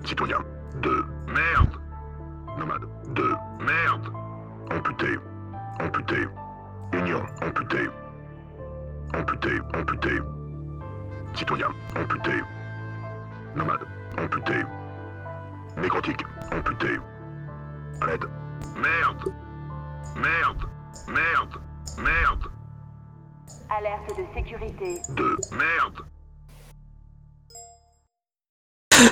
Citoyen. De merde. Nomade. De merde. Amputé. Amputé. Union. Amputé. Amputé. Amputé. Citoyen. Amputé. Nomade. Amputé. Nécrotique. Amputé. Aide. Merde. Merde. Merde. Merde. Alerte de sécurité. De merde.